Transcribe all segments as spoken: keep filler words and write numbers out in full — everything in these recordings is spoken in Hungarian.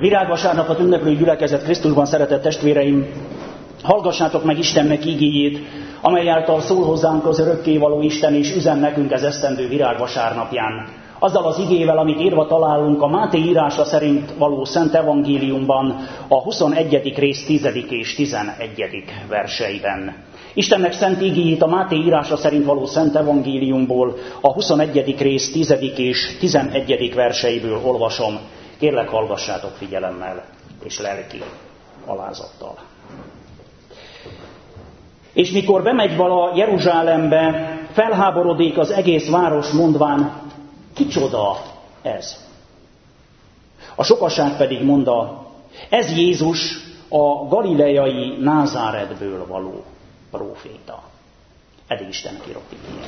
Virágvasárnapot ünneplő gyülekezet Krisztusban, szeretett testvéreim, hallgassátok meg Istennek igéjét, amely által szól hozzánk az örökkévaló Isten, és üzen nekünk ez esztendő virágvasárnapján. Azzal az igével, amit írva találunk a Máté írása szerint való Szent Evangéliumban, a huszonegyedik rész tizedik és tizenegyedik verseiben. Istennek szent igéjét a Máté írása szerint való Szent Evangéliumból, a huszonegyedik rész tizedik és tizenegyedik verseiből olvasom. Kérlek, hallgassátok figyelemmel és lelki alázattal. És mikor bemegy vala Jeruzsálembe, felháborodik az egész város, mondván, kicsoda ez? A sokaság pedig mondta, ez Jézus, a galileai Názáretből való próféta. Eddig Isten írott igéje.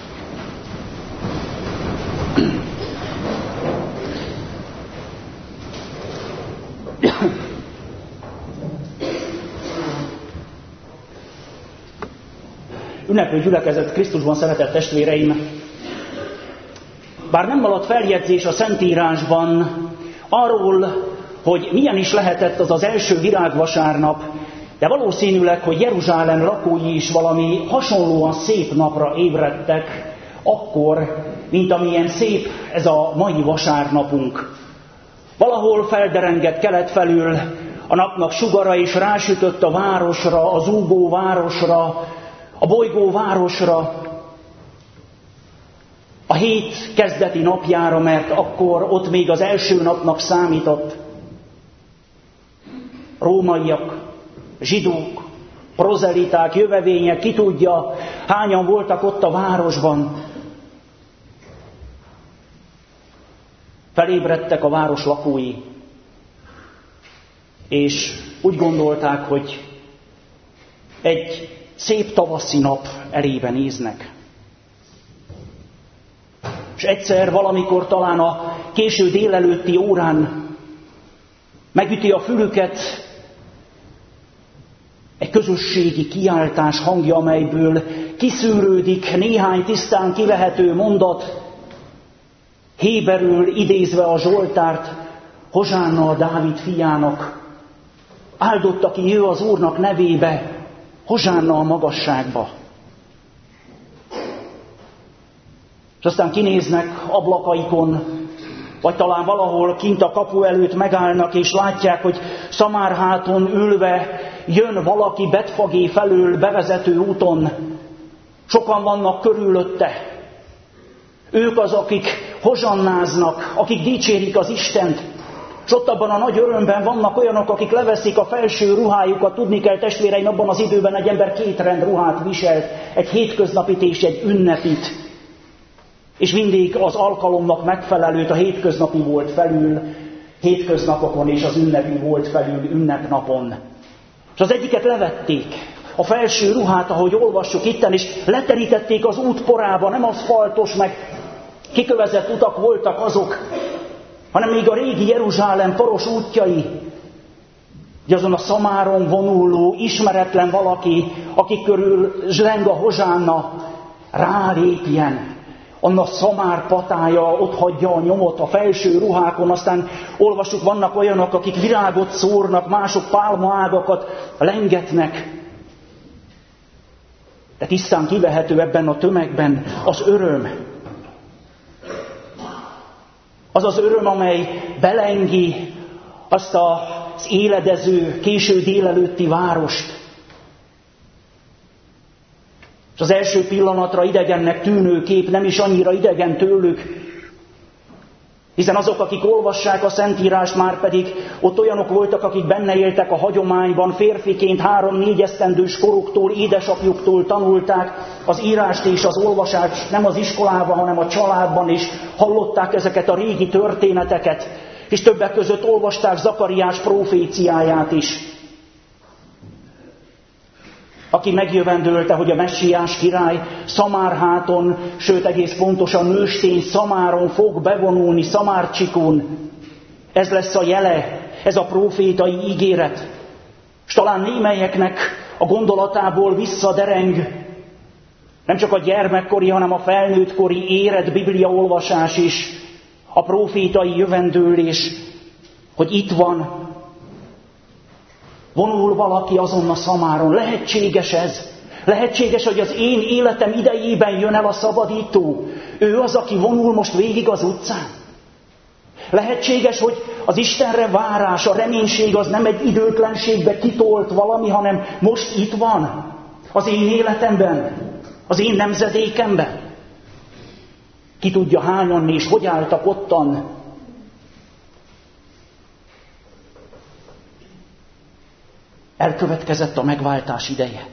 Ünneplő gyülekezet Krisztusban, szeretett testvéreim, bár nem maradt feljegyzés a Szentírásban arról, hogy milyen is lehetett az az első virágvasárnap, de valószínűleg, hogy Jeruzsálem lakói is valami hasonlóan szép napra ébredtek, akkor, mint amilyen szép ez a mai vasárnapunk. Valahol felderengett kelet felül a napnak sugara, és rásütött a városra, a zúgó városra, a bolygó városra, a hét kezdeti napjára, mert akkor ott még az első napnak számított. Rómaiak, zsidók, prozeliták, jövevények, ki tudja, hányan voltak ott a városban. Felébredtek a város lakói, és úgy gondolták, hogy egy szép tavaszi nap elébe néznek. És egyszer valamikor talán a késő délelőtti órán megüti a fülüket egy közösségi kiáltás hangja, amelyből kiszűrődik néhány tisztán kivehető mondat, héberül idézve a Zsoltárt, Hozsánna a Dávid fiának, áldott, aki jő az Úrnak nevébe, Hozsánna a magasságba. És aztán kinéznek ablakaikon, vagy talán valahol kint a kapu előtt megállnak, és látják, hogy Szamárháton ülve jön valaki Betfagé felől bevezető úton. Sokan vannak körülötte. Ők az, akik hozsannáznak, akik dicsérik az Istent. És ott abban a nagy örömben vannak olyanok, akik leveszik a felső ruhájukat. Tudni kell, testvéreim, abban az időben egy ember két rend ruhát viselt, egy hétköznapit és egy ünnepit. És mindig az alkalomnak megfelelőt, a hétköznapi volt felül hétköznapokon, és az ünnepi volt felül ünnepnapon. És az egyiket levették, a felső ruhát, ahogy olvassuk itten, és leterítették az út porába, nem aszfaltos, meg kikövezett utak voltak azok, hanem még a régi Jeruzsálem poros útjai, hogy azon a szamáron vonuló, ismeretlen valaki, aki körül zsleng a hozsánna, rálépjen. Annak szamár patája ott hagyja a nyomot a felső ruhákon, aztán olvassuk, vannak olyanok, akik virágot szórnak, mások pálmaágakat lengetnek. De tisztán kivehető ebben a tömegben az öröm. Az az öröm, amely belengi azt az éledező, késő délelőtti várost. És az első pillanatra idegennek tűnő kép nem is annyira idegen tőlük, hiszen azok, akik olvassák a Szentírást, már pedig ott olyanok voltak, akik benne éltek a hagyományban, férfiként három-négy esztendős koruktól, édesapjuktól tanulták az írást és az olvasást, nem az iskolában, hanem a családban, és hallották ezeket a régi történeteket, és többek között olvasták Zakariás próféciáját is, aki megjövendölte, hogy a messiás király Szamárháton, sőt egész pontosan Nőstény Szamáron fog bevonulni, Szamárcsikón. Ez lesz a jele, ez a prófétai ígéret. És talán némelyeknek a gondolatából visszadereng nem csak a gyermekkori, hanem a felnőttkori érett bibliaolvasás is, a prófétai jövendőlés, hogy itt van Vonul valaki azon a szamáron. Lehetséges ez? Lehetséges, hogy az én életem idejében jön el a szabadító. Ő az, aki vonul most végig az utcán. Lehetséges, hogy az Istenre várás, a reménység az nem egy időtlenségbe kitolt valami, hanem most itt van. Az én életemben, az én nemzedékemben. Ki tudja hányan és hogy álltak ottan. Elkövetkezett a megváltás ideje.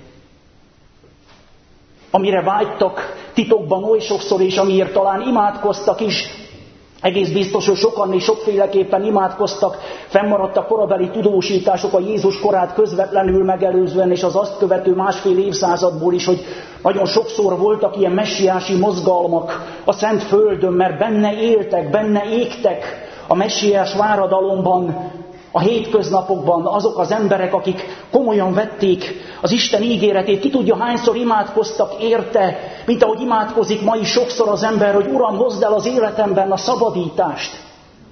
Amire vágytak titokban oly sokszor, és amiért talán imádkoztak is, egész biztos, hogy sokan és sokféleképpen imádkoztak, fennmaradtak korabeli tudósítások a Jézus korát közvetlenül megelőzően, és az azt követő másfél évszázadból is, hogy nagyon sokszor voltak ilyen messiási mozgalmak a Szent Földön, mert benne éltek, benne égtek a messiás váradalomban, a hétköznapokban azok az emberek, akik komolyan vették az Isten ígéretét. Ki tudja, hányszor imádkoztak érte, mint ahogy imádkozik ma is sokszor az ember, hogy Uram, hozd el az életemben a szabadítást.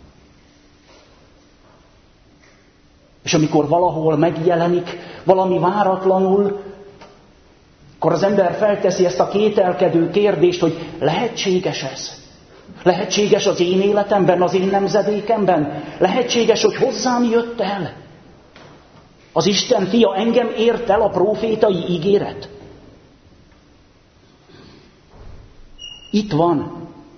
És amikor valahol megjelenik valami váratlanul, akkor az ember felteszi ezt a kételkedő kérdést, hogy lehetséges ez? Lehetséges az én életemben, az én nemzedékemben? Lehetséges, hogy hozzám jött el? Az Isten fia, engem ért el a prófétai ígéret? Itt van.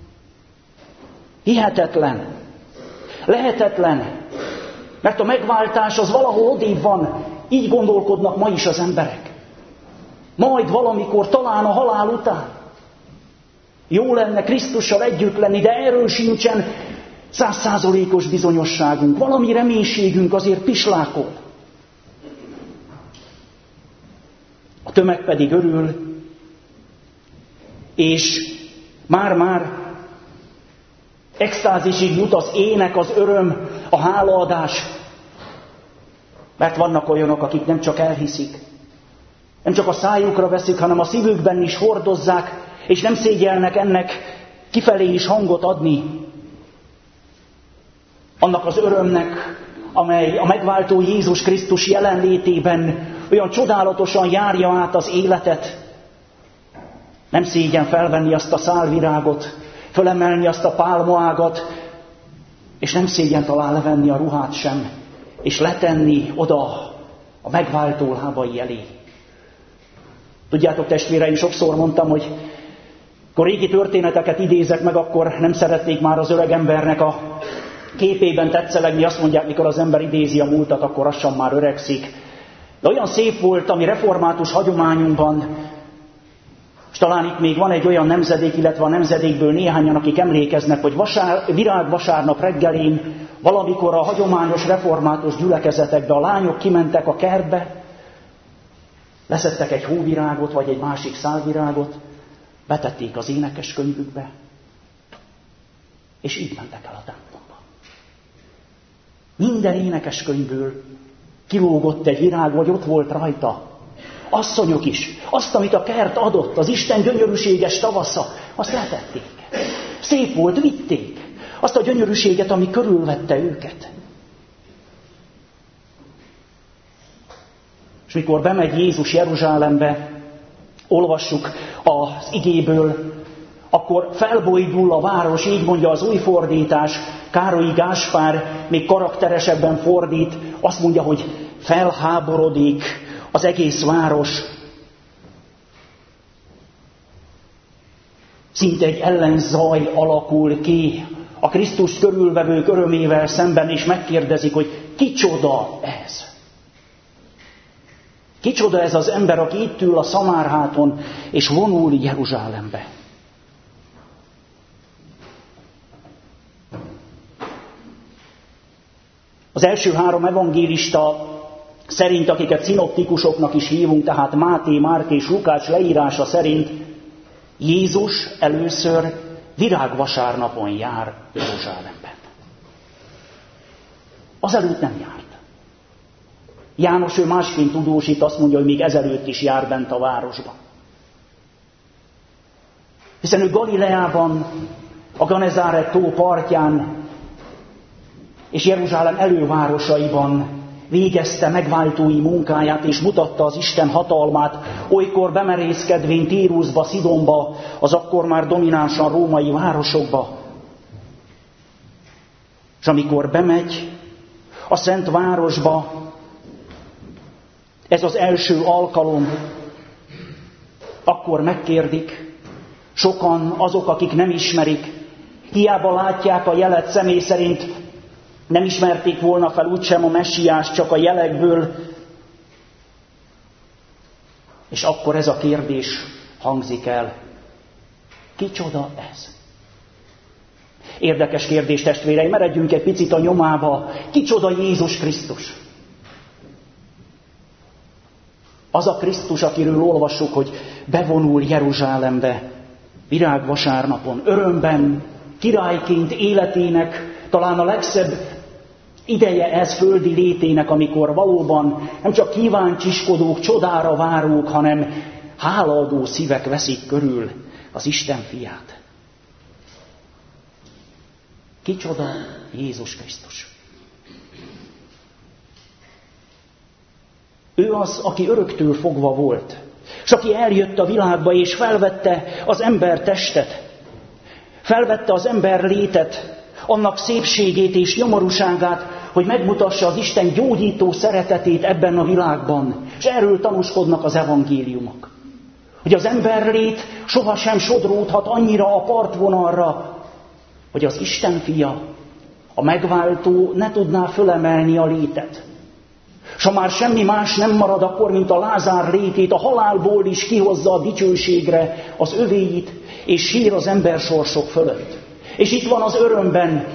Hihetetlen. Lehetetlen. Mert a megváltás az valahol odébb van. Így gondolkodnak ma is az emberek. Majd valamikor, talán a halál után. Jó lenne Krisztussal együtt lenni, de erről sincsen százszázalékos bizonyosságunk. Valami reménységünk azért pislákol. A tömeg pedig örül, és már-már extázisig jut az ének, az öröm, a hálaadás. Mert vannak olyanok, akik nem csak elhiszik, nem csak a szájukra veszik, hanem a szívükben is hordozzák, és nem szégyelnek ennek kifelé is hangot adni. Annak az örömnek, amely a megváltó Jézus Krisztus jelenlétében olyan csodálatosan járja át az életet. Nem szégyen felvenni azt a szálvirágot, fölemelni azt a pálmaágat, és nem szégyen talán levenni a ruhát sem, és letenni oda a megváltó lábai elé. Tudjátok, testvéreim, sokszor mondtam, hogy akkor régi történeteket idézek meg, akkor nem szeretnék már az öreg embernek a képében tetszelegni. Azt mondják, mikor az ember idézi a múltat, akkor lassan már öregszik. De olyan szép volt a mi református hagyományunkban, és talán itt még van egy olyan nemzedék, illetve a nemzedékből néhányan, akik emlékeznek, hogy vasár, virágvasárnap reggelén valamikor a hagyományos református gyülekezetekbe a lányok kimentek a kertbe, leszettek egy hóvirágot, vagy egy másik szálvirágot, betették az énekeskönyvükbe, és így mentek el a templomba. Minden énekeskönyvből kilógott egy virág, vagy ott volt rajta. Asszonyok is, azt, amit a kert adott, az Isten gyönyörűséges tavasza, azt letették. Szép volt, vitték. Azt a gyönyörűséget, ami körülvette őket. És mikor bemegy Jézus Jeruzsálembe, olvassuk az igéből, akkor felbojdul a város, így mondja az új fordítás, Károlyi Gáspár még karakteresebben fordít, azt mondja, hogy felháborodik az egész város. Szinte egy ellenzaj alakul ki a Krisztus körülvevők örömével szemben, és megkérdezik, hogy kicsoda ez? Kicsoda ez az ember, aki itt ül a szamárháton, és vonul Jeruzsálembe? Az első három evangélista szerint, akiket szinoptikusoknak is hívunk, tehát Máté, Márk és Lukács leírása szerint, Jézus először virágvasárnapon jár Jeruzsálemben. Azelőtt nem járt. János ő másként tudósít, azt mondja, hogy még ezelőtt is jár bent a városban. Hiszen ő Galileában, a Genezáret tó partján és Jeruzsálem elővárosaiban végezte megváltói munkáját, és mutatta az Isten hatalmát, olykor bemerészkedvén Tírusba, Szidonba, az akkor már dominánsan római városokba. És amikor bemegy a Szent Városba, ez az első alkalom, akkor megkérdik sokan azok, akik nem ismerik, hiába látják a jelet, személy szerint nem ismerték volna fel úgysem a messiást, csak a jelekből. És akkor ez a kérdés hangzik el. Kicsoda ez? Érdekes kérdés, testvéreim, meredjünk egy picit a nyomába. Kicsoda Jézus Krisztus? Az a Krisztus, akiről olvassuk, hogy bevonul Jeruzsálembe virágvasárnapon, örömben, királyként életének, talán a legszebb ideje ez földi létének, amikor valóban nem csak kíváncsiskodók, csodára várók, hanem hálaadó szívek veszik körül az Isten fiát. Kicsoda Jézus Krisztus? Ő az, aki öröktől fogva volt, és aki eljött a világba, és felvette az ember testet, felvette az ember létet, annak szépségét és nyomorúságát, hogy megmutassa az Isten gyógyító szeretetét ebben a világban. És erről tanúskodnak az evangéliumok. Hogy az emberlét sohasem sodródhat annyira a partvonalra, hogy az Isten fia, a megváltó ne tudná fölemelni a létet. S ha már semmi más nem marad akkor, mint a Lázár létét, a halálból is kihozza a dicsőségre az övéit, és sír az ember sorsok fölött. És itt van az örömben,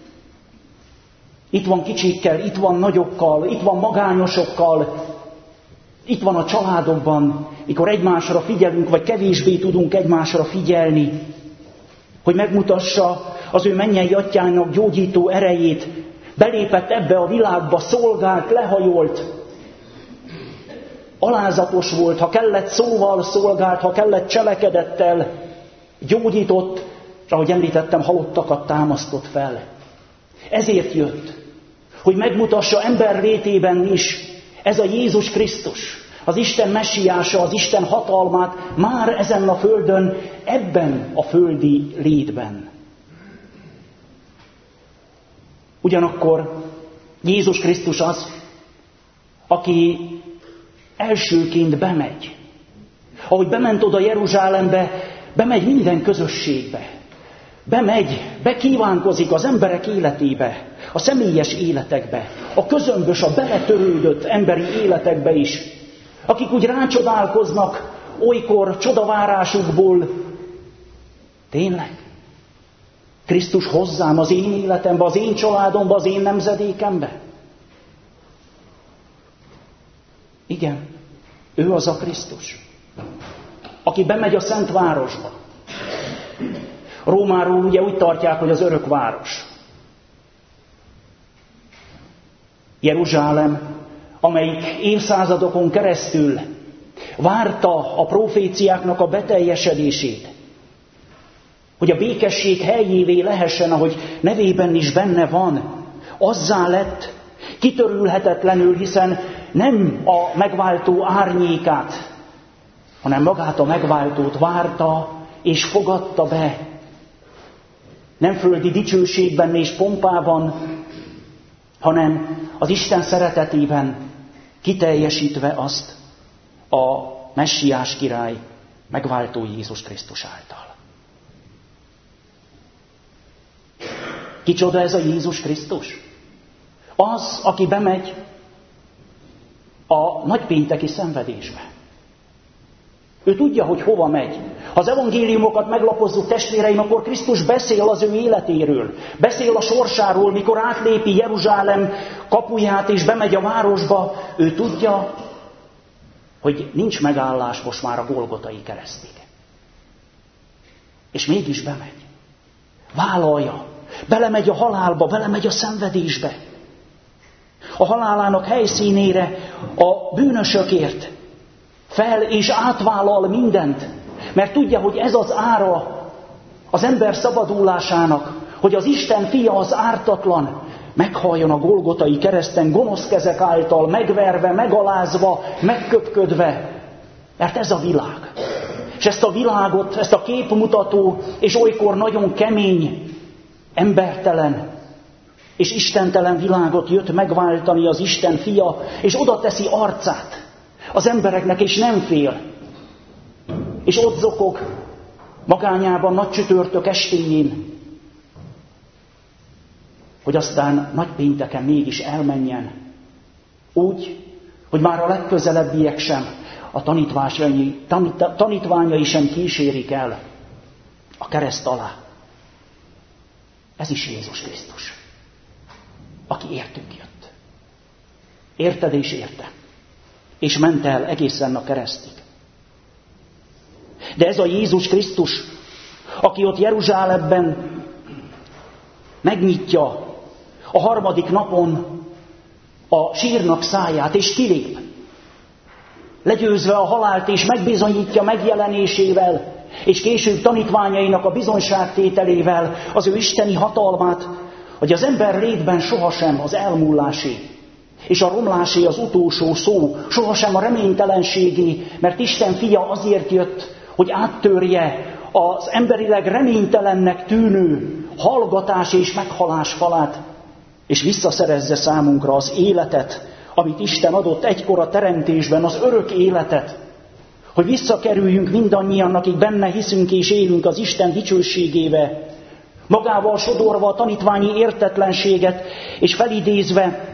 itt van kicsikkel, itt van nagyokkal, itt van magányosokkal, itt van a családokban, mikor egymásra figyelünk, vagy kevésbé tudunk egymásra figyelni, hogy megmutassa az ő mennyei atyának gyógyító erejét, belépett ebbe a világba, szolgált, lehajolt, alázatos volt, ha kellett szóval szolgált, ha kellett cselekedettel, gyógyított, és ahogy említettem, halottakat támasztott fel. Ezért jött, hogy megmutassa ember létében is ez a Jézus Krisztus, az Isten messiása, az Isten hatalmát már ezen a földön, ebben a földi létben. Ugyanakkor Jézus Krisztus az, aki elsőként bemegy. Ahogy bement oda Jeruzsálembe, bemegy minden közösségbe. Bemegy, bekívánkozik az emberek életébe, a személyes életekbe, a közömbös, a beletörődött emberi életekbe is, akik úgy rácsodálkoznak olykor csodavárásukból. Tényleg? Krisztus hozzám, az én életembe, az én családomba, az én nemzedékembe? Igen, ő az a Krisztus, aki bemegy a Szent Városba. Rómáról ugye úgy tartják, hogy az örök város. Jeruzsálem, amelyik évszázadokon keresztül várta a proféciáknak a beteljesedését, hogy a békesség helyévé lehessen, ahogy nevében is benne van, azzá lett, kitörülhetetlenül, hiszen nem a megváltó árnyékát, hanem magát a megváltót várta és fogadta be. Nem földi dicsőségben és pompában, hanem az Isten szeretetében kiteljesítve azt a messiás király megváltó Jézus Krisztus által. Kicsoda ez a Jézus Krisztus? Az, aki bemegy a nagypénteki szenvedésbe. Ő tudja, hogy hova megy. Ha az evangéliumokat meglapozzuk, testvéreim, akkor Krisztus beszél az ő életéről. Beszél a sorsáról, mikor átlépi Jeruzsálem kapuját és bemegy a városba. Ő tudja, hogy nincs megállás most már a Golgotai keresztig. És mégis bemegy. Vállalja. Belemegy a halálba, belemegy a szenvedésbe. A halálának helyszínére a bűnösökért fel és átvállal mindent, mert tudja, hogy ez az ára az ember szabadulásának, hogy az Isten fia az ártatlan meghalljon a Golgotai kereszten gonosz kezek által, megverve, megalázva, megköpködve. Mert ez a világ. És ezt a világot, ezt a képmutató és olykor nagyon kemény, embertelen és istentelen világot jött megváltani az Isten fia, és oda teszi arcát az embereknek, és nem fél. És ott zokog magányában nagy csütörtök estéjén, hogy aztán nagypénteken mégis elmenjen. Úgy, hogy már a legközelebbiek sem, a tanítványai, tanít, tanítványai sem kísérik el a kereszt alá. Ez is Jézus Krisztus, aki értünk jött. Érted és érte. És ment el egészen a keresztig. De ez a Jézus Krisztus, aki ott Jeruzsálemben megnyitja a harmadik napon a sírnak száját, és kilép, legyőzve a halált, és megbizonyítja megjelenésével, és később tanítványainak a bizonyságtételével az ő isteni hatalmát, hogy az ember létben sohasem az elmúlásé, és a romlásé az utolsó szó, sohasem a reménytelenségé, mert Isten fia azért jött, hogy áttörje az emberileg reménytelennek tűnő hallgatás és meghalás falát, és visszaszerezze számunkra az életet, amit Isten adott egykor a teremtésben, az örök életet, hogy visszakerüljünk mindannyian, akik benne hiszünk és élünk az Isten dicsőségébe, magával sodorva a tanítványi értetlenséget, és felidézve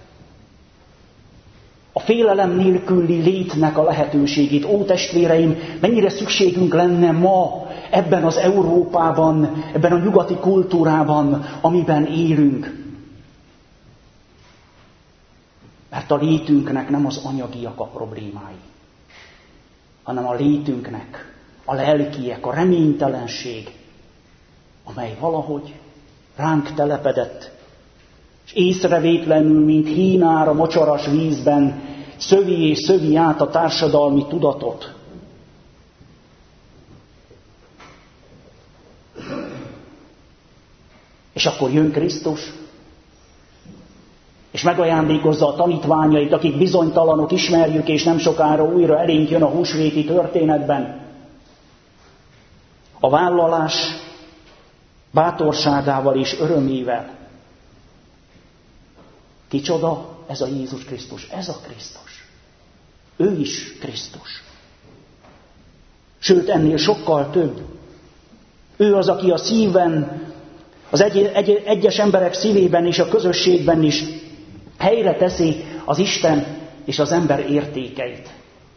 a félelem nélküli létnek a lehetőségét. Ó, testvéreim, mennyire szükségünk lenne ma ebben az Európában, ebben a nyugati kultúrában, amiben élünk. Mert a létünknek nem az anyagiak a problémái, hanem a létünknek a lelkiek, a reménytelenség, amely valahogy ránk telepedett, és észrevétlenül, mint hínár a mocsaras vízben, szövi és szövi át a társadalmi tudatot. És akkor jön Krisztus, és megajándékozza a tanítványait, akik bizonytalanok, ismerjük, és nem sokára újra elénk jön a húsvéti történetben. A vállalás bátorságával és örömével. Kicsoda? Ez a Jézus Krisztus, ez a Krisztus. Ő is Krisztus. Sőt, ennél sokkal több. Ő az, aki a szívben, az egy, egy, egyes emberek szívében és a közösségben is helyre teszi az Isten és az ember értékeit.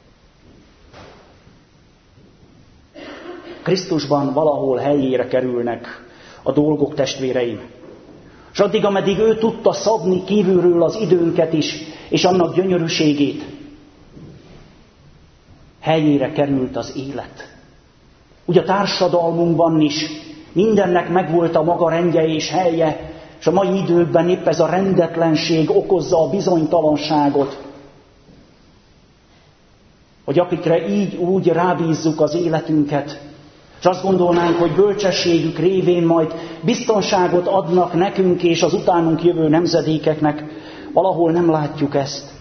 Krisztusban valahol helyére kerülnek a dolgok, testvéreim. És addig, ameddig ő tudta szabni kívülről az időnket is, és annak gyönyörűségét, helyére került az élet. Ugye a társadalmunkban is mindennek megvolt a maga rendje és helye, és a mai időkben épp ez a rendetlenség okozza a bizonytalanságot, hogy akikre így úgy rábízzuk az életünket, és azt gondolnánk, hogy bölcsességük révén majd biztonságot adnak nekünk és az utánunk jövő nemzedékeknek, valahol nem látjuk ezt.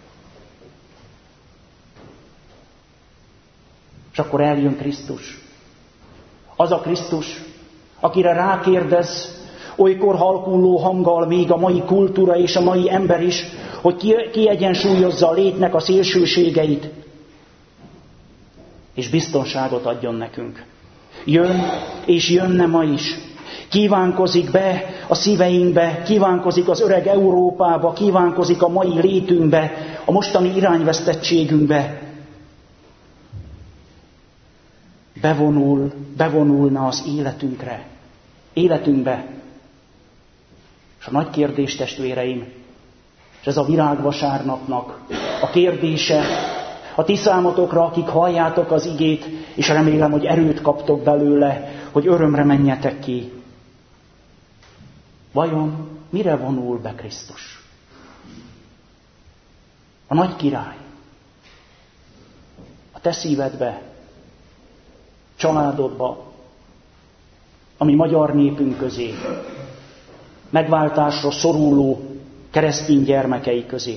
És akkor eljön Krisztus. Az a Krisztus, akire rákérdez, olykor halkulló hanggal még a mai kultúra és a mai ember is, hogy kiegyensúlyozza a létnek a szélsőségeit, és biztonságot adjon nekünk. Jön, és jönne ma is. Kívánkozik be a szíveinkbe, kívánkozik az öreg Európába, kívánkozik a mai létünkbe, a mostani irányvesztettségünkbe. Bevonul, bevonulna az életünkre, életünkbe. És a nagy kérdés, testvéreim, és ez a virágvasárnapnak a kérdése, a ti számotokra, akik halljátok az igét, és remélem, hogy erőt kaptok belőle, hogy örömre menjetek ki. Vajon mire vonul be Krisztus? A nagy király a te szívedbe, családodba, a mi magyar népünk közé, megváltásra szoruló keresztény gyermekei közé.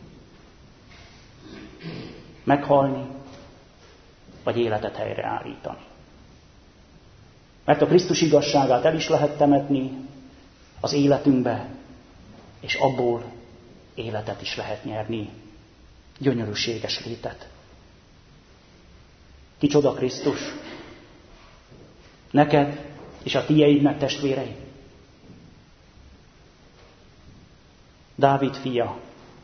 Meghalni, vagy életet helyreállítani. Mert a Krisztus igazságát el is lehet temetni az életünkbe, és abból életet is lehet nyerni, gyönyörűséges létet. Kicsoda Krisztus? Neked és a tieidnek, testvéreid? Dávid fia.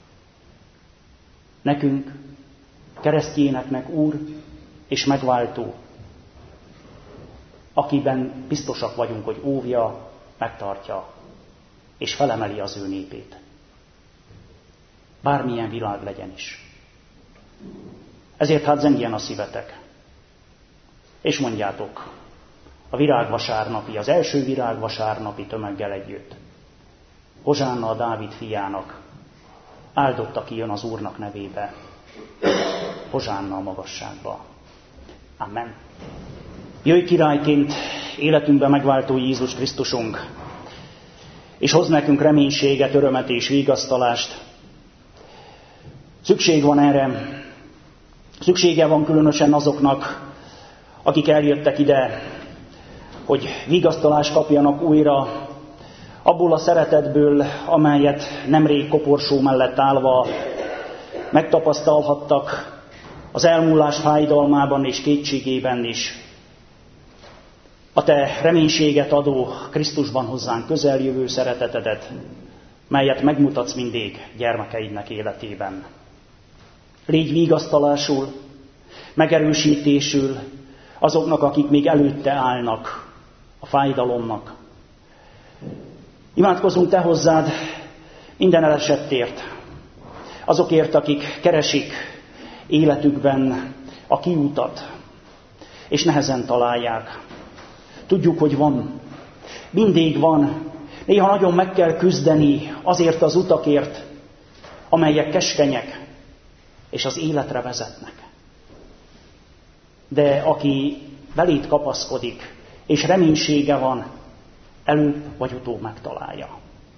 Nekünk, keresztjéneknek Úr és megváltó, akiben biztosak vagyunk, hogy óvja, megtartja és felemeli az ő népét. Bármilyen világ legyen is. Ezért hát zengjen a szívetek. És mondjátok, a virágvasárnapi, az első virágvasárnapi tömeggel együtt. Hozsánna a Dávid fiának, áldott, aki jön az Úrnak nevébe. Hozsánna a magasságba. Amen. Jöjj királyként életünkbe megváltó Jézus Krisztusunk, és hoz nekünk reménységet, örömet és vigasztalást. Szükség van erre. Szüksége van különösen azoknak, akik eljöttek ide, hogy vigasztalást kapjanak újra abból a szeretetből, amelyet nemrég koporsó mellett állva megtapasztalhattak az elmúlás fájdalmában és kétségében is. A te reménységet adó Krisztusban hozzánk közeljövő szeretetedet, melyet megmutatsz mindig gyermekeidnek életében. Légy vigasztalásul, megerősítésül azoknak, akik még előtte állnak a fájdalomnak. Imádkozunk te hozzád minden elesettért, azokért, akik keresik életükben a kiutat, és nehezen találják. Tudjuk, hogy van. Mindig van. Néha nagyon meg kell küzdeni azért az utakért, amelyek keskenyek, és az életre vezetnek. De aki beléd kapaszkodik, és reménysége van, előbb vagy utóbb megtalálja.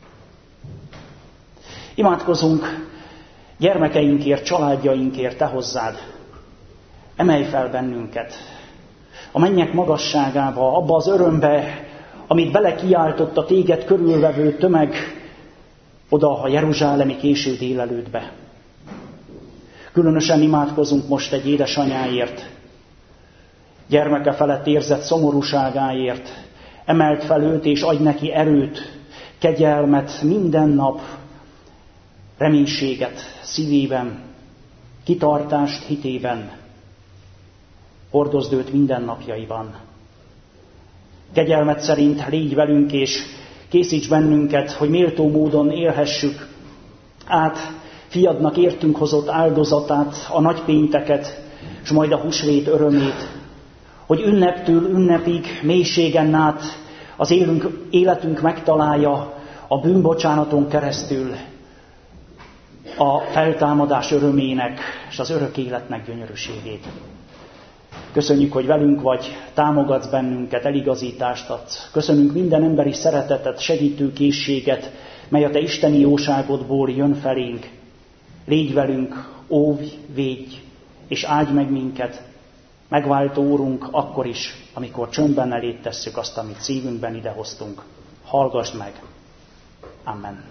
Imádkozunk gyermekeinkért, családjainkért, te hozzád. Emelj fel bennünket a mennyek magasságába, abba az örömbe, amit belekiáltott a téged körülvevő tömeg oda a jeruzsálemi késő délelőttbe. Különösen imádkozunk most egy édesanyáért, gyermeke felett érzett szomorúságáért. Emeld fel őt és adj neki erőt, kegyelmet minden nap, reménységet szívében, kitartást hitében. Hordozd őt minden napjaiban. Kegyelmet szerint légy velünk, és készíts bennünket, hogy méltó módon élhessük át fiadnak értünk hozott áldozatát, a nagypénteket, és majd a húsvét örömét, hogy ünneptől ünnepig, mélységen át az élünk, életünk megtalálja a bűnbocsánaton keresztül a feltámadás örömének és az örök életnek gyönyörűségét. Köszönjük, hogy velünk vagy, támogatsz bennünket, eligazítást adsz. Köszönünk minden emberi szeretetet, segítő készséget, mely a te isteni jóságodból jön felénk. Légy velünk, óvj, védj, és áldj meg minket, megváltó Úrunk, akkor is, amikor csöndben eléd tesszük azt, amit szívünkben idehoztunk. Hallgassd meg! Amen.